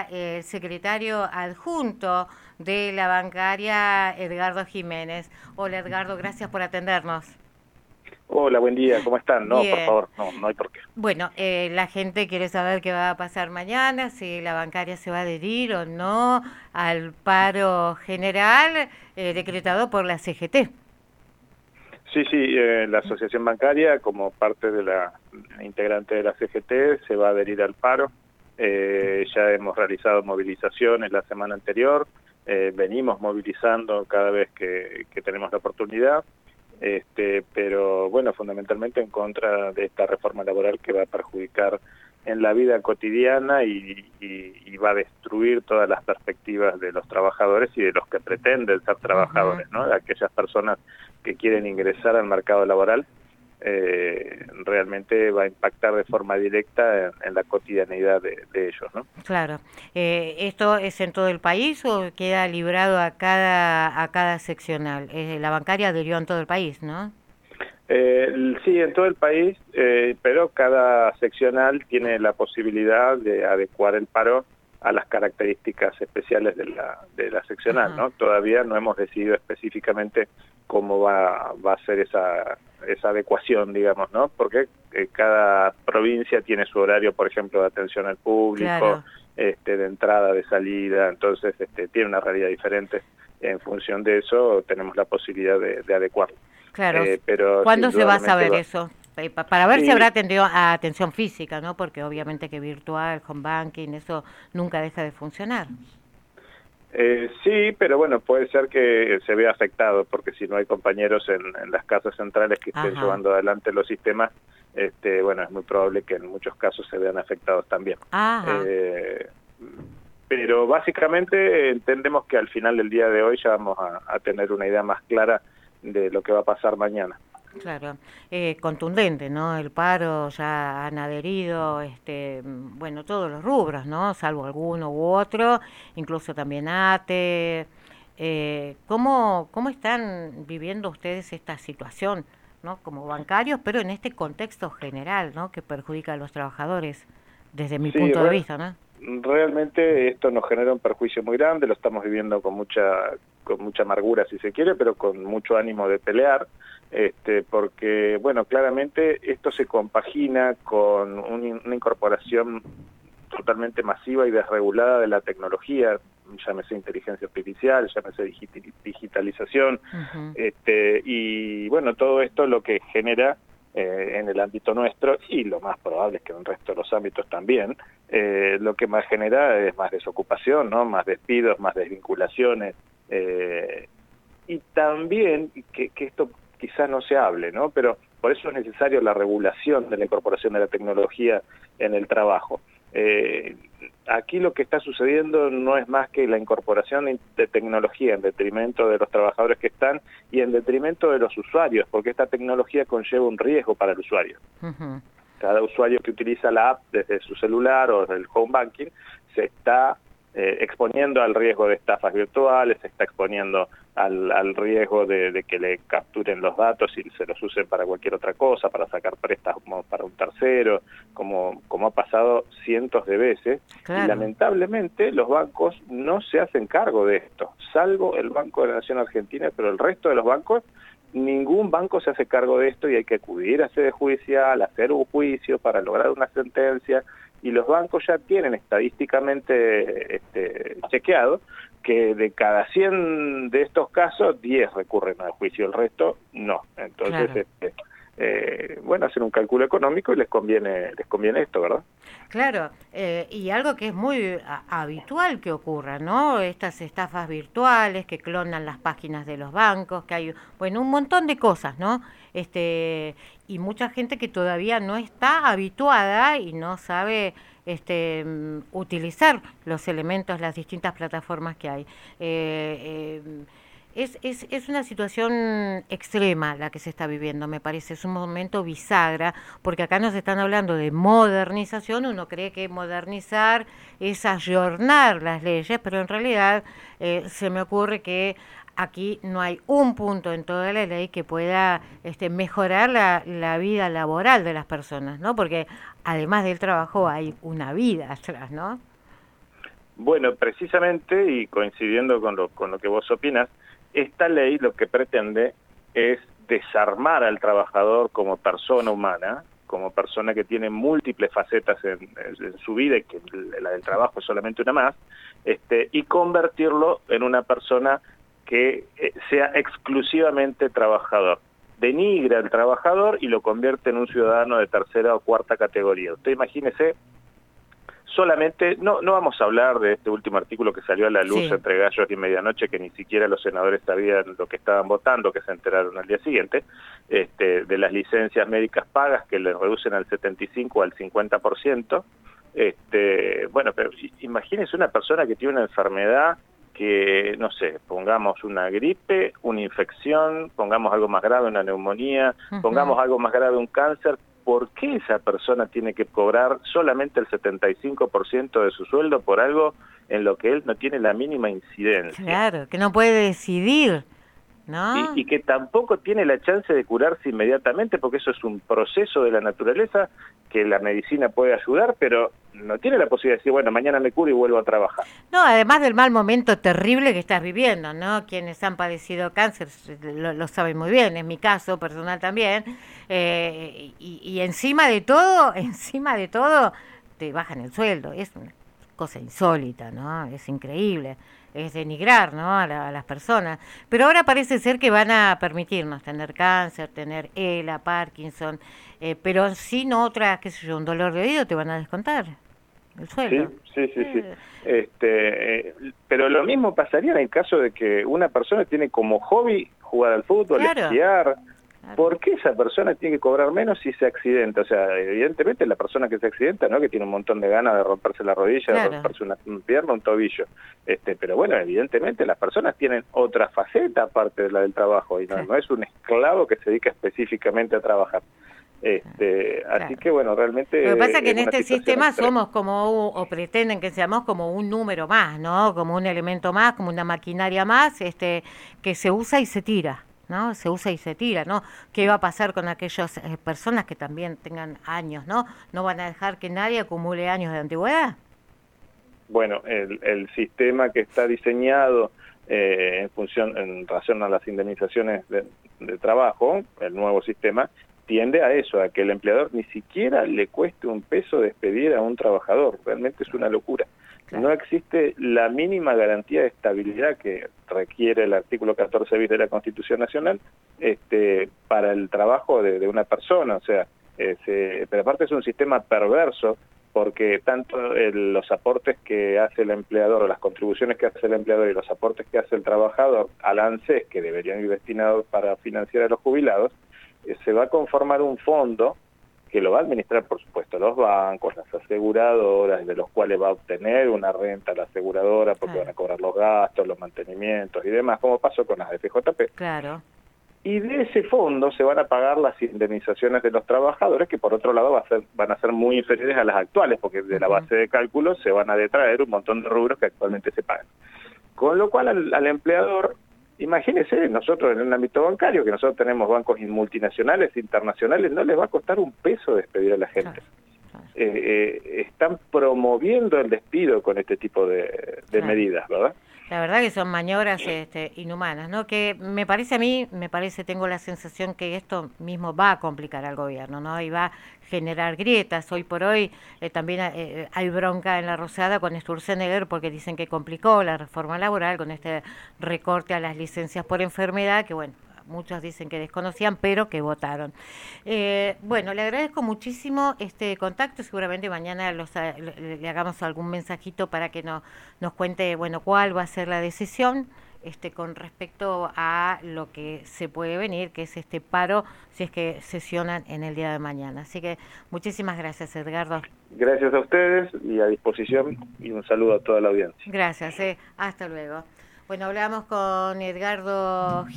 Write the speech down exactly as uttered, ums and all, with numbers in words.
está el secretario adjunto de la bancaria, Edgardo Jiménez. Hola Edgardo, gracias por atendernos. Hola, buen día, ¿cómo están? No, por Bien. favor, no, no hay por qué. Bueno, eh, la gente quiere saber qué va a pasar mañana, si la bancaria se va a adherir o no al paro general eh, decretado por la C G T. Sí, sí, eh, la Asociación Bancaria, como parte de la integrante de la C G T, se va a adherir al paro. Eh, ya hemos realizado movilizaciones la semana anterior, eh, venimos movilizando cada vez que, que tenemos la oportunidad, este, pero bueno, fundamentalmente en contra de esta reforma laboral que va a perjudicar en la vida cotidiana y, y, y va a destruir todas las perspectivas de los trabajadores y de los que pretenden ser Uh-huh. trabajadores, ¿no? De aquellas personas que quieren ingresar al mercado laboral, eh, realmente va a impactar de forma directa en, en la cotidianidad de, de ellos, ¿no? Claro. Eh, ¿esto es en todo el país o queda librado a cada a cada seccional? Eh, la bancaria adherió en todo el país, ¿no? Eh, sí, en todo el país, eh, pero cada seccional tiene la posibilidad de adecuar el paro a las características especiales de la, de la seccional, Ajá. ¿no? Todavía no hemos decidido específicamente cómo va, va a ser esa, esa adecuación, digamos, ¿no? Porque eh, cada provincia tiene su horario, por ejemplo, de atención al público, Claro, este, de entrada, de salida, entonces este, tiene una realidad diferente. En función de eso tenemos la posibilidad de, de adecuarlo. claro. Eh, pero sí, ¿Cuándo se va a indudablemente saber va. eso? Eh, pa- Para ver si habrá Y atendido a atención física, ¿no? Porque obviamente que virtual, home banking, eso nunca deja de funcionar. eh, sí, pero bueno, puede ser que se vea afectado, porque si no hay compañeros en, en las casas centrales que estén Ajá. llevando adelante los sistemas, este, bueno, es muy probable que en muchos casos se vean afectados también. Ajá. Eh, pero básicamente entendemos que al final del día de hoy ya vamos a, a tener una idea más clara de lo que va a pasar mañana. Claro, eh, contundente, ¿no? El paro ya han adherido, este, mm, bueno, todos los rubros, ¿no? Salvo alguno u otro, incluso también ATE. Eh, ¿cómo, cómo están viviendo ustedes esta situación, ¿no? Como bancarios, pero en este contexto general, ¿no? Que perjudica a los trabajadores, desde mi Sí, punto de re- vista, ¿no? realmente esto nos genera un perjuicio muy grande, lo estamos viviendo con mucha con mucha amargura si se quiere, pero con mucho ánimo de pelear, este, porque bueno, claramente esto se compagina con un- una incorporación totalmente masiva y desregulada de la tecnología, llámese inteligencia artificial, llámese digiti- digitalización, Ujú. este, y bueno, todo esto lo que genera eh, en el ámbito nuestro, y lo más probable es que en el resto de los ámbitos también, eh, lo que más genera es más desocupación, ¿no? Más despidos, más desvinculaciones, eh, y también, que, que esto quizás no se hable, ¿no? Pero por eso es necesario la regulación de la incorporación de la tecnología en el trabajo. Eh, aquí lo que está sucediendo no es más que la incorporación de tecnología en detrimento de los trabajadores que están y en detrimento de los usuarios, porque esta tecnología conlleva un riesgo para el usuario. Ujú. Cada usuario que utiliza la app desde su celular o desde el home banking se está eh, exponiendo al riesgo de estafas virtuales, se está exponiendo al, al riesgo de, de que le capturen los datos y se los usen para cualquier otra cosa, para sacar préstamos para un tercero, como, como ha pasado cientos de veces, y Claro. lamentablemente los bancos no se hacen cargo de esto, salvo el Banco de la Nación Argentina, pero el resto de los bancos, ningún banco se hace cargo de esto y hay que acudir a sede judicial, hacer un juicio para lograr una sentencia, y los bancos ya tienen estadísticamente este, chequeado que de cada cien de estos casos, diez recurren al juicio, el resto no. Entonces, Claro. este, eh, bueno, hacen un cálculo económico y les conviene, les conviene esto, ¿verdad? Claro, eh, y algo que es muy a- habitual que ocurra, ¿no? Estas estafas virtuales que clonan las páginas de los bancos, que hay, bueno, un montón de cosas, ¿no? Este, y mucha gente que todavía no está habituada y no sabe este, mm, utilizar los elementos, las distintas plataformas que hay. Eh, eh, es, es, es una situación extrema la que se está viviendo, me parece. Es un momento bisagra, porque acá nos están hablando de modernización. Uno cree que modernizar es ayornar las leyes, pero en realidad eh, se me ocurre que aquí no hay un punto en toda la ley que pueda este, mejorar la, la vida laboral de las personas, ¿no? Porque además del trabajo hay una vida atrás, ¿no? Bueno, precisamente, y coincidiendo con lo, con lo que vos opinas, esta ley lo que pretende es desarmar al trabajador como persona humana, como persona que tiene múltiples facetas en, en su vida y que la del trabajo es solamente una más, este, y convertirlo en una persona que eh, sea exclusivamente trabajador. Denigra al trabajador y lo convierte en un ciudadano de tercera o cuarta categoría. Usted imagínese, solamente, no no vamos a hablar de este último artículo que salió a la luz, sí, entre gallos y medianoche, que ni siquiera los senadores sabían lo que estaban votando, que se enteraron al día siguiente, este, de las licencias médicas pagas que le reducen al setenta y cinco al cincuenta por ciento. Este, bueno, pero imagínese una persona que tiene una enfermedad que, no sé, pongamos una gripe, una infección, pongamos algo más grave, una neumonía, uh-huh. pongamos algo más grave, un cáncer. ¿Por qué esa persona tiene que cobrar solamente el setenta y cinco por ciento de su sueldo por algo en lo que él no tiene la mínima incidencia? Claro, que no puede decidir, ¿no? Y, y que tampoco tiene la chance de curarse inmediatamente, porque eso es un proceso de la naturaleza que la medicina puede ayudar, pero no tiene la posibilidad de decir, bueno, mañana me curo y vuelvo a trabajar. No, además del mal momento terrible que estás viviendo, ¿no? Quienes han padecido cáncer lo, lo saben muy bien, en mi caso personal también, eh, y, y encima de todo, encima de todo, te bajan el sueldo, es una cosa insólita, ¿no? Es increíble, es denigrar, ¿no? A, la, a las personas, pero ahora parece ser que van a permitirnos tener cáncer, tener E L A, Parkinson, eh, pero si no otra, qué sé yo, un dolor de oído te van a descontar el sueldo. Sí, sí, sí, sí. Este, eh, pero lo mismo pasaría en el caso de que una persona tiene como hobby jugar al fútbol, claro, esquiar. Claro. ¿Por qué esa persona tiene que cobrar menos si se accidenta? O sea, evidentemente la persona que se accidenta, ¿no? Que tiene un montón de ganas de romperse la rodilla, claro, de romperse una, una pierna, un tobillo. Este, pero bueno, evidentemente las personas tienen otra faceta aparte de la del trabajo y no, sí, no es un esclavo que se dedica específicamente a trabajar. Este, claro. Así que bueno, realmente... Lo que pasa es que en este sistema extrema. somos como, o pretenden que seamos como un número más, ¿no? Como un elemento más, como una maquinaria más, este, que se usa y se tira, ¿no? Se usa y se tira, ¿no? ¿Qué va a pasar con aquellas eh, personas que también tengan años, ¿no? ¿No van a dejar que nadie acumule años de antigüedad? Bueno, el, el sistema que está diseñado eh, en función, en relación a las indemnizaciones de, de trabajo, el nuevo sistema, tiende a eso, a que el empleador ni siquiera le cueste un peso despedir a un trabajador. Realmente es una locura. Claro. No existe la mínima garantía de estabilidad que requiere el artículo catorce bis de la Constitución Nacional este, para el trabajo de, de una persona. O sea, eh, se, pero aparte es un sistema perverso, porque tanto el, los aportes que hace el empleador, o las contribuciones que hace el empleador y los aportes que hace el trabajador al ANSES, que deberían ir destinados para financiar a los jubilados, se va a conformar un fondo que lo va a administrar, por supuesto, los bancos, las aseguradoras, de los cuales va a obtener una renta la aseguradora porque claro, van a cobrar los gastos, los mantenimientos y demás, como pasó con las F J P. Claro. Y de ese fondo se van a pagar las indemnizaciones de los trabajadores, que por otro lado va a ser, van a ser muy inferiores a las actuales, porque de la base de cálculo se van a detraer un montón de rubros que actualmente se pagan. Con lo cual al, al empleador... Imagínense, nosotros en el ámbito bancario, que nosotros tenemos bancos multinacionales, internacionales, no les va a costar un peso despedir a la gente. Claro, claro. Eh, eh, están promoviendo el despido con este tipo de, de claro, medidas, ¿verdad? La verdad que son maniobras este, inhumanas, ¿no? Que me parece a mí, me parece, tengo la sensación que esto mismo va a complicar al gobierno, ¿no? Y va a generar grietas. Hoy por hoy eh, también eh, hay bronca en la Rosada con Sturzenegger porque dicen que complicó la reforma laboral con este recorte a las licencias por enfermedad, que bueno, muchos dicen que desconocían, pero que votaron. Eh, bueno, le agradezco muchísimo este contacto. Seguramente mañana los, le, le hagamos algún mensajito para que no, nos cuente, bueno, cuál va a ser la decisión este, con respecto a lo que se puede venir, que es este paro, si es que sesionan en el día de mañana. Así que muchísimas gracias, Edgardo. Gracias a ustedes y a disposición, y un saludo a toda la audiencia. Gracias, eh. Hasta luego. Bueno, hablamos con Edgardo